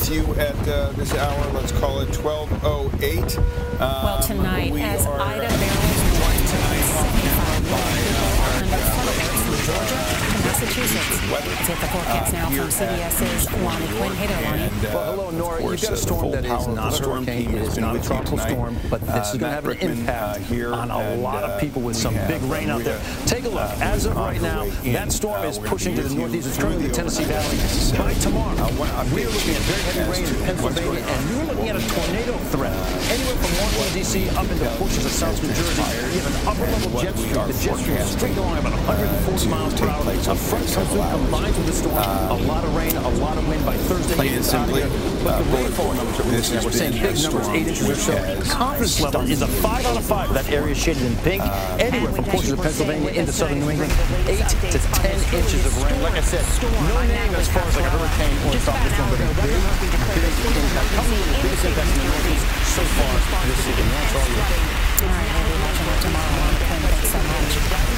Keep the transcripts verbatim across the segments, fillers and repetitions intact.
to you at uh, this hour. Let's call it twelve oh eight. Um, well, tonight, we as are Ida barrels north tonight, seventy-five million people are under flood alerts from Georgia to Massachusetts. Let's get the forecast now from CBS's Lonnie Quinn. Hey there, Lonnie. And, uh, well, hello, Nora. course, You've got a storm that is not a hurricane. It is not a tropical storm, but this is going to have an impact here on a and, lot of uh, people with some big rain out there. Take a look. As of right now, that storm is pushing to the northeast. It's currently the Tennessee Valley. By tomorrow, we are looking at very heavy rain in Pennsylvania, and we're looking at a tornado threat anywhere from Washington, D C up into portions of South New Jersey. You have an upper-level jet stream. The jet stream is straight along about one hundred forty miles per hour. A front comes through, combines with the storm. A lot of rain, a lot of wind by Thursday. It's out of here. But the rainfall numbers that we're looking at, we're saying big numbers, eight inches or so. Confidence level is a five out of five. That area is shaded in pink. Anywhere from portions of Pennsylvania into southern New England, eight to ten inches of rain. Like I said, no name as far as like a hurricane or a tropical storm, but a big, big impact. Probably the biggest impact in the Northeast so far this season. That's all you. All right, we'll be watching that tomorrow. Lonnie Quinn, thanks so much.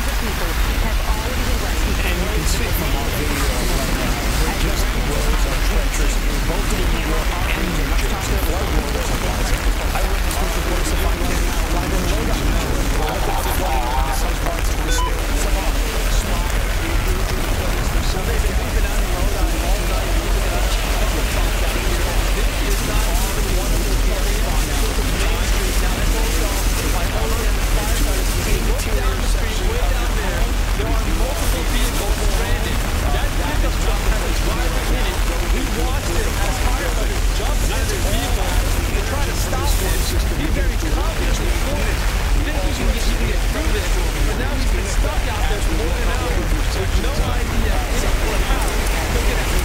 And you can see from our video right now, just the roads are treacherous, both in New York and New Jersey. Eyewitness News reports to find out live on Lodi. In some parts of the state. So they've been leaving out in Lodi all night, leaving it out of This is not even one of those areas on Main Street down in Lodi. By Lodi and the firefighters, you can look down the street way down there. There are multiple vehicles stranded. That pickup truck has a driver in it. We watched it as firefighters jumped out of their vehicle to try to stop it. He very confidently pulled it. He didn't think he could get, he could get through this. But now he's been stuck out there for more than an hour with no idea what happened. Look at that.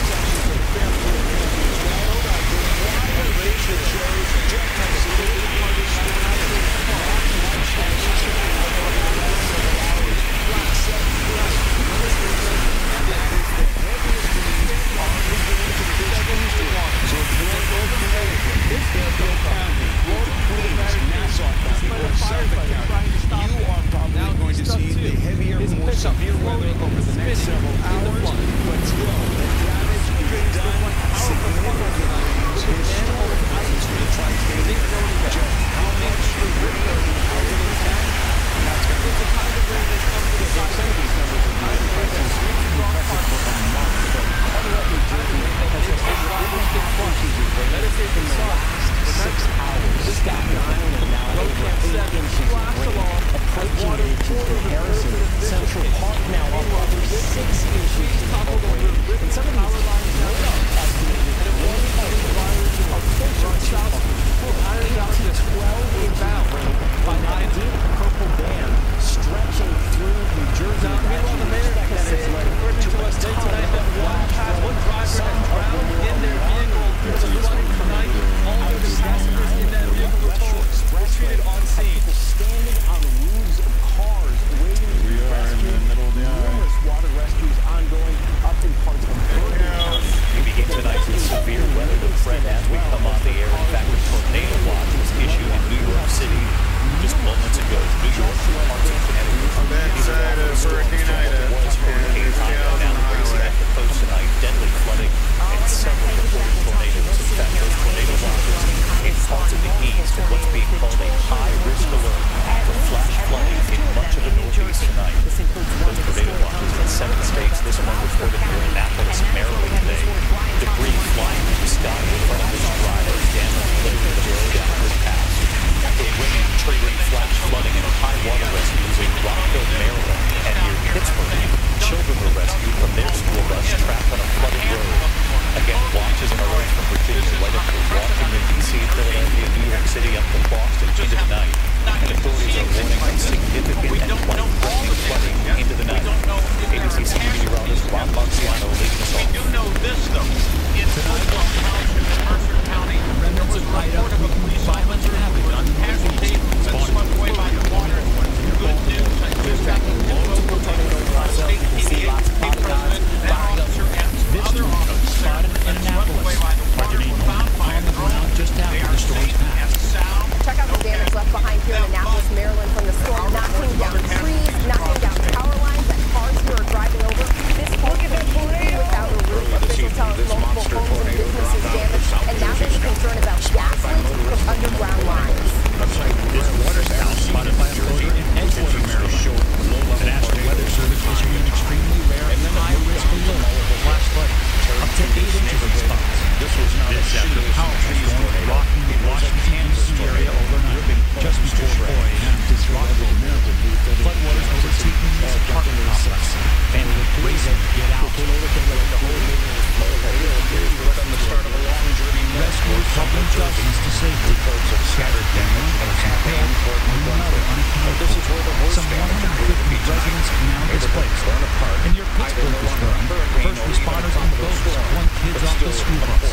You are probably going to see the heavier, more severe weather over the next several hours, but still, the damage being done significantly in all of the items for the tri-state area. Just how much the river out of attack, that's going to be the kind of rain that's come to the side. Some of these numbers are not impressive. Impressive for a month, but on record, Jersey has just had the biggest increases in rain in the last six hours. Staten Island now over eight inches of rain. Approaching inches in Harrison. Central Park now up over six inches of rain. And some of these estimated rain fires are pushing south to twelve inches of rain by that deep purple band stretching through New Jersey. Meanwhile, the mayor of Connecticut reported to us late tonight that one driver has drowned in their vehicle due to flooding tonight. All of the passengers in that vehicle were told were treated on scene. Standing on the roofs of cars waiting to be rescued. Numerous water rescues ongoing up in parts of Bergen County. We begin tonight with severe weather to threat as we come off the air. In fact, a tornado watch was issued in New York City just moments ago. New York, parts of Connecticut. These are all the Hurricane Ida. Was Hurricane Ida now racing at the coast tonight, deadly flooding and several reported tornadoes. In fact, those tornado watches in parts of the east and what's being called a high-risk alert for flash flooding in much of the northeast tonight. Those tornado watches in seven states. This one reported near Annapolis, Maryland today. Debris flying through the sky in front of this driver, damaging literally the road after it passed. A rain triggering flash flooding and high water rescues in Rockville, Maryland, and near Pittsburgh. Children were rescued from their school bus trapped on a flooded road. Again, watches and alerts from Virginia right up to Washington, D C, Philadelphia, New York City, up to Boston into the night. And authorities are warning of significant and life-threatening flooding into the night. A B C meteorologist Bob Marciano leading us all. We do know this, though. In Hopewell Township in Mercer County, there was a report of a police officer who was casualty and swept away by the water. Good news. We're tracking multiple tornadoes also. You can see lots of bodyguards, officer, and other officers spotted in Annapolis. Martin on the ground just after the storm's passed. Check out the damage left behind here in Annapolis, Maryland from the storm, knocking down trees, knocking down power lines that cars here are driving over. This whole city without a roof. dozens to safety. Scattered damage or some hail and another unaccounted for. Some one hundred fifty residents now displaced. And near Pittsburgh this morning, first responders on boats pulling kids off the school bus.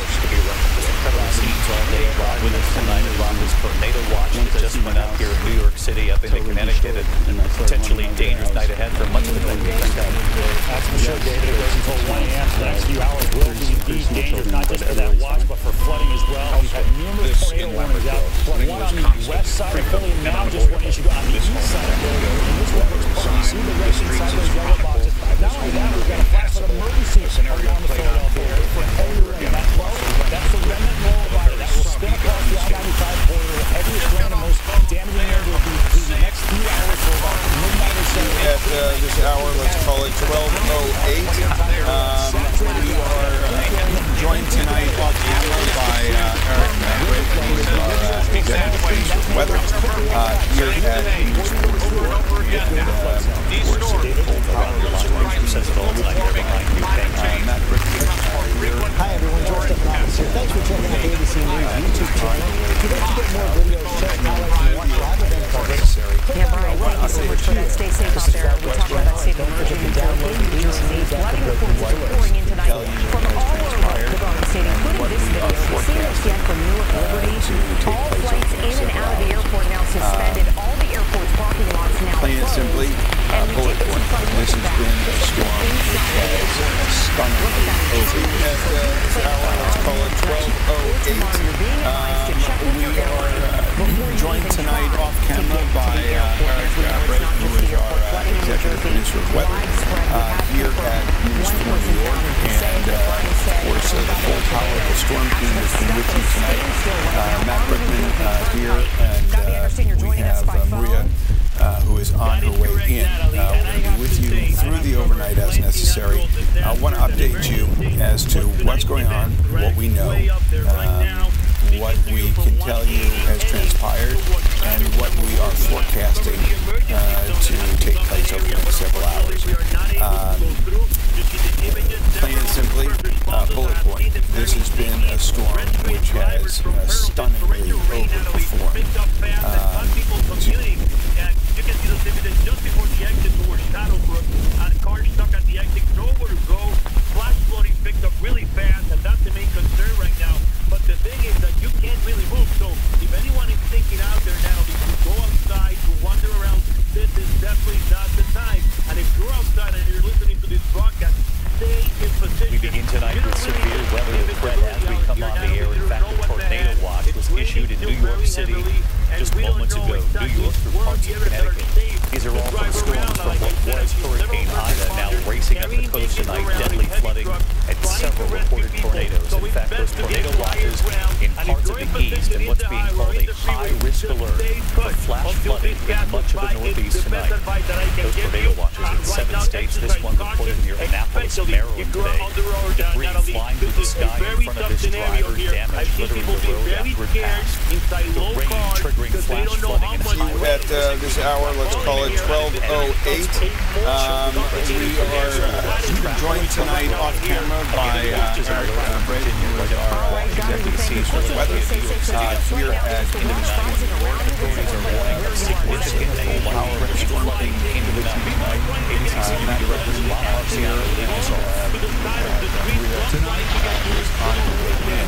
Scenes all day with us tonight along this tornado watch that just went out here in New York City, up into Connecticut, and potentially dangerous night ahead for much of the country. That's for sure, David. It goes until one A M The next few hours will be indeed dangerous, not just for that watch, but for flooding as well. We've had numerous tornado warnings out. One on the west side of Philly, now just one issued on the east side of Philly. And this one looks perfect. You see the racing inside those yellow boxes. Not only that, we've got a flash flood emergency around the Philadelphia area for heavy rain. That's low. That's the remnant roll of fire that will spin across the I ninety-five corridor. The heaviest rain and most damaging area will be through the next few hours for about midnight or so. At uh, this hour, let's call it twelve oh eight. Um, we are uh, joined tonight off camera by uh, Eric Madrid, who is our uh, executive producer of weather uh, here at News twenty-four. And, uh, of course, David Holt around your line says it all tonight here behind you. Uh, Matt Brickman here. Hi, everyone. Joe Stephanopoulos here. Thanks for checking out A B C News YouTube channel. If you'd like to get more videos, check highlights, and watch live event coverage. Yeah, Brian, thank you so much for that. Stay safe out there. We're talking about that state of emergency in New Jersey. Flooding reports are pouring in tonight from all over the Garden State, including this video. We've seen this yet from Newark Liberty. All flights in and out of the airport now suspended. All the airport's parking lots now Plain and simply, uh, bullet point. This has been a storm which has stunningly over. At uh, this hour, let's call it twelve oh eight. Um, we are uh, joined tonight off camera by uh, Eric Madrid, who is our uh, executive producer of weather uh, here at News four New York. And uh, of course, uh, the full power of the storm team has been with you tonight. Uh, Matt Brickman uh, here, and uh, we have uh, Maria. Uh, who is on her way in. Uh, we're going to be with you through the overnight as necessary. I want to update you as to what's going on, what we know, um, what we can tell you has transpired, and what we are forecasting uh, to take place over the next several hours. Um, plain and simply, uh, bullet point. This has been a storm which has uh, stunningly overperformed. Um, You can see those images just before the exit towards Shadowbrook. Uh, cars stuck at the exit, nowhere to go. Flash flooding picked up really fast, and that's the main concern right now. But the thing is that you can't really move. So if anyone is thinking out there now to go outside, to wander around, this is definitely not the time. And if you're outside and you're listening to this broadcast, stay in position. We begin tonight with severe weather threat as we come on the air. In fact, a tornado watch was issued in New York City just moments ago. New York through parts of Connecticut. These are all from storms from what was Hurricane Ida, now racing up the coast tonight, deadly flooding, and several reported tornadoes. In fact, those tornado watches in parts of the east and what's being called a high-risk alert for flash flooding in much of the northeast tonight. Those tornado watches in seven states, this one reported near Annapolis, Maryland today. Debris flying through the sky in front of this driver, damaged littering the road after it passed. The rain triggering flash flooding in highways. At uh, this hour, let's call it twelve oh eight. Um, we are uh, joined tonight off camera by uh, Eric Madrid, who is our uh, executive producer of weather uh, here at News twenty-four. Authorities are warning of significant full power of flooding into the night. Uh, Matt Brickman is here, and uh, uh, tonight uh, is on the way in.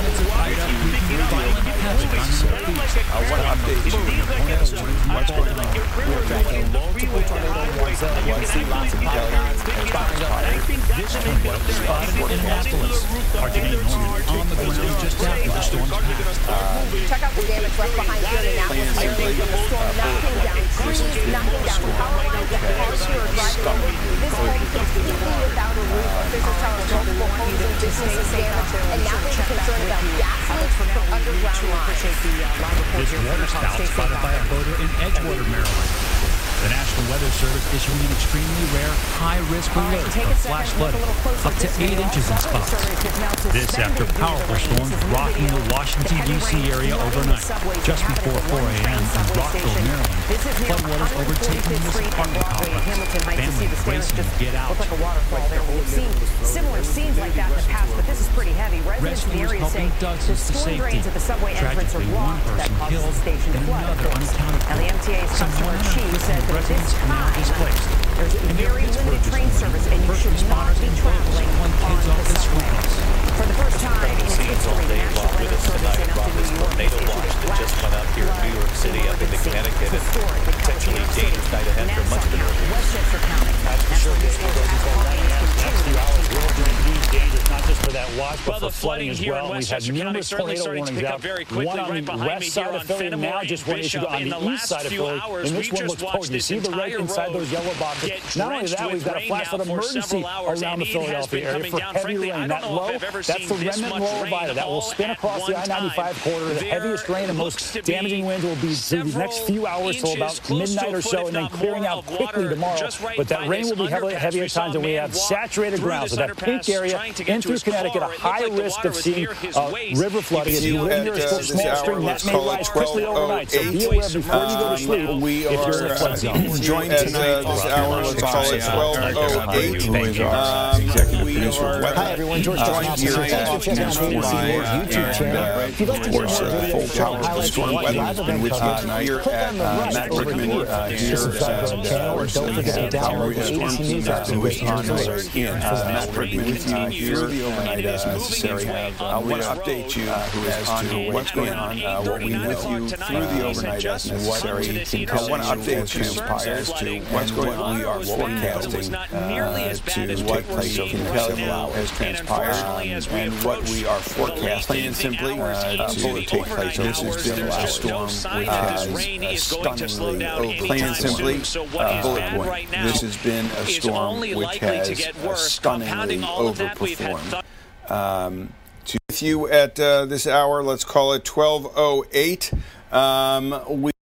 I want to update you as to what's going on. We're tracking multiple tornado warnings that you can see lots of pylons and fires. This one was spotted in Annapolis. Argentina on the ground just after the storm's passed. Check out the damage left behind here in Annapolis, Maryland, from the storm knocking down trees, knocking down power lines that cars here are driving over. This home completely without a roof. Officials tell us multiple homes and businesses damaged, and now there's a concern about gas leaks from underground lines. This water spout spotted by a boater in Edgewater, Maryland. The National Weather Service issuing an extremely rare high-risk alert of flash flooding, up to eight inches in spots. This after powerful storms rocking the Washington, D C area overnight, just before four A M in Rockville, Maryland. Floodwaters overtaking this apartment complex. Families racing to get out. Looks like a waterfall there. We've seen similar scenes like that in the past, but this is pretty heavy. Residents in the Rescuers area say helping the dozens to storm safety. drains at the subway entrance are Tragically, one blocked. That person causes the killed station to and flood, of another course. unaccounted Now, the for. M T A's Some customer one hundred chief said that at this residents are now time, displaced. there's In near very Pittsburgh limited this train morning, service, and you first should not responders be and traveling one on kids the off the school subway. bus. For the first time in its Scenes all history, day National long with Weather us Service tonight in about this New York tornado has watch issued that just went up here in New York City, up into Connecticut, and potentially dangerous night ahead for much of the Northeast. Westchester County. That's for sure. Next few hours will be dangerous, not just for that watch, but Well, for the flooding flooding as here well. in We've had Westchester County numerous certainly tornado starting to warnings pick out. up very quickly. One on Right the behind me west here side on of Philly, Fenimore now and just one issued Bishop. on In the the east side last of few Philly, hours, and this we one just looks watched potent. You this see the red entire inside road those yellow boxes. get Not only drenched that, with we've got a rain flash now flood for emergency several hours, around and the it has Philadelphia been area coming for down. heavy Frankly, I rain. don't That know if low, I've ever that's seen the this remnant much low of rain Ida. That will all spin at across the one I ninety-five time. corridor. The There heaviest rain and looks most to be damaging winds will be through the next few hours till about inches, close to midnight a or foot, so, if and then not clearing more, out of quickly water tomorrow. just right But that by rain this will be heavily, underpass. heavy We at saw times, a and we man have walk saturated through ground. this So that pink underpass area trying to get in to through his Connecticut, a car. It looked high like the risk water of was seeing near his uh, waist. river flooding. You As can you see live how near it a is. small This hour, stream, that let's may call it rise quickly overnight. So be aware before you go to sleep We if you're in are the flood zone. joined tonight this hour, let's call it twelve oh eight. Who is our Um, executive we producer are of Hi everyone, George joined Johnson here here at at News four YouTube channel. If you'd like to Of get course, more uh, videos full from power of the highlights storm of weather live has been event with you coverage, tonight. here click at on the uh, right Matt over Rickman here uh, to here subscribe to at our channel, and don't forget to download the A B C News app and wait on for us us. in uh, Matt Rickman with you through the overnight as necessary. I want to update you as to what's going on, uh, what we with you through the overnight as necessary. I want to update you as to what's going on. We are forecasting uh, to what place can tell you has transpired and what we are forecasting. Plain and simply, uh, to take place. This has been the last storm which has stunningly over. Plain and simply, uh, bullet point. This has been a storm which has stunningly overperformed. Um, to with you at uh, this hour, let's call it twelve oh eight. Um, we